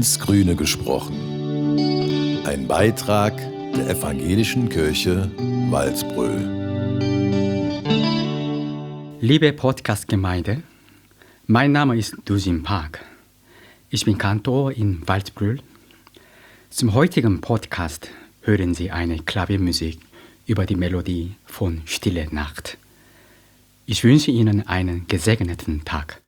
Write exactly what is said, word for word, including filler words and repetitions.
ins Grüne gesprochen. Ein Beitrag der Evangelischen Kirche Waldbröl. Liebe Podcast-Gemeinde, mein Name ist Dujin Park. Ich bin Kantor in Waldbröl. Zum heutigen Podcast hören Sie eine Klaviermusik über die Melodie von Stille Nacht. Ich wünsche Ihnen einen gesegneten Tag.